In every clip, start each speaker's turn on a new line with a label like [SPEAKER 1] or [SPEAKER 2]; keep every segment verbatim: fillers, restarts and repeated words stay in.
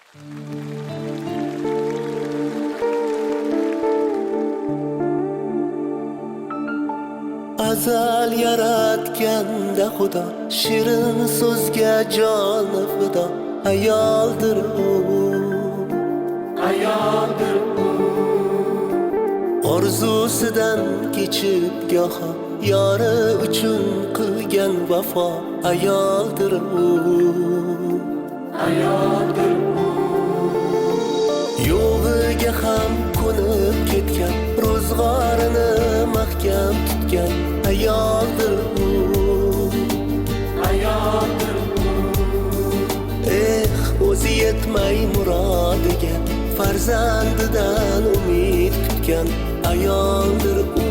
[SPEAKER 1] Azal yaratganda Xudo shirin so'zga joni fido. Ayoldir u, ayoldir u. Orzusidan kechib goho yori uchun qilgan vafo. Ayoldir u, ayoldir u. Yo'g'iga ham ko'nib ketgan, ro'zg'orini mahkam tutgan. Ayoldir u, ayoldir u. Eh, o'zi yetmay murodiga farzandidan umid kutgan. Ayoldir u.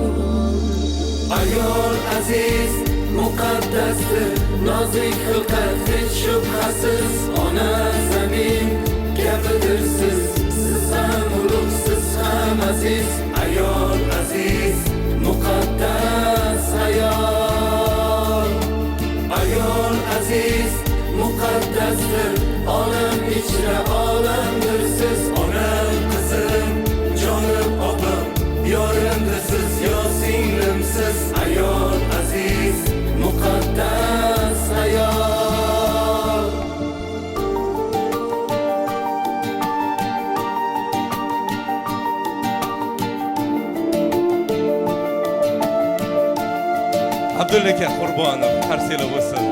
[SPEAKER 2] Ayol aziz, muqaddasdir, nozik xilqat hech shubhasiz. Ona zamin kabidir siz, siz ham ulug', siz ham aziz. Ayol aziz, muqaddas ayol. Ayol aziz, muqaddasdir, olam ichra olamdir siz. Onam, qizim, jonim, opam, yorimdir siz, yo singlimsiz. Ayol aziz, muqaddas ayol.
[SPEAKER 3] Abdulla aka Qurbonov qarsiylar bo'lsin.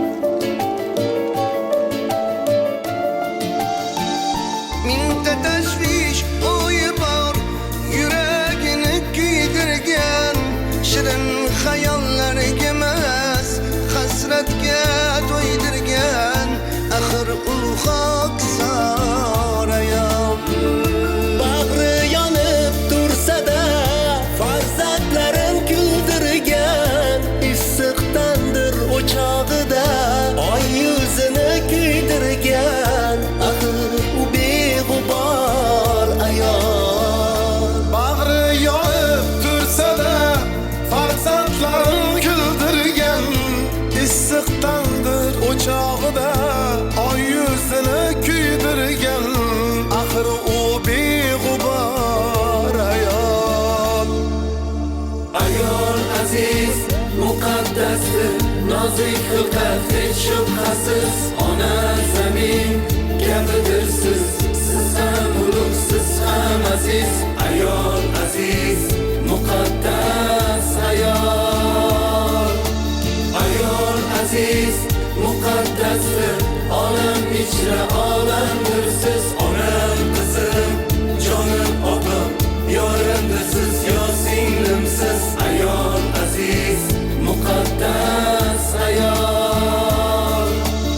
[SPEAKER 4] Mingta tashvish o'yi bor, yuragini kuydirgan. Shirin xayollarga emas, hasratga to'ydirgan. Axir u xokisor ayol.
[SPEAKER 1] Bag'ri yonib tursa-da, farzandlarin kuldirgan. Issiqdandir o'chog'ida oy yuzini kuydirgan. Axir u beg'ubor ayol.
[SPEAKER 4] Bag'ri yonib tursa-da, farzandlarin kuldirgan. Issiqdandir o'chog'ida oy yuzini kuydirgan. Axir u beg'ubor ayol.
[SPEAKER 2] Ayol aziz, muqaddasdir, nozik xilqat hech shubhasiz. Ona zamin kabidir siz, siz ham ulug', siz ham aziz. Ayol aziz, muqaddas ayol. Ayol aziz, muqaddasdir, olam ichra olamdir siz. Onam, qizim, jonim, opam, yorimdir siz, yo singlimsiz. Ayol aziz, muqaddas ayol.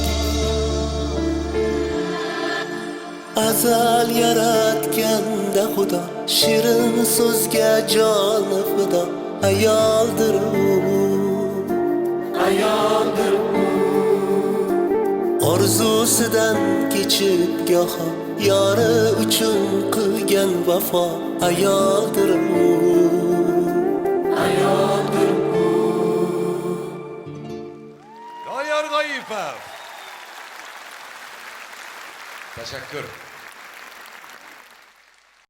[SPEAKER 1] Azal yaratganda Xudo shirin so'zga joni fido. Ayoldir u,
[SPEAKER 2] Ayoldir u.
[SPEAKER 1] orzusidan kechib goho yori uchun qilgan vafo. Ayoldir u,
[SPEAKER 2] Ayoldir u.
[SPEAKER 3] Doyor G'oyipov. Tashakkur.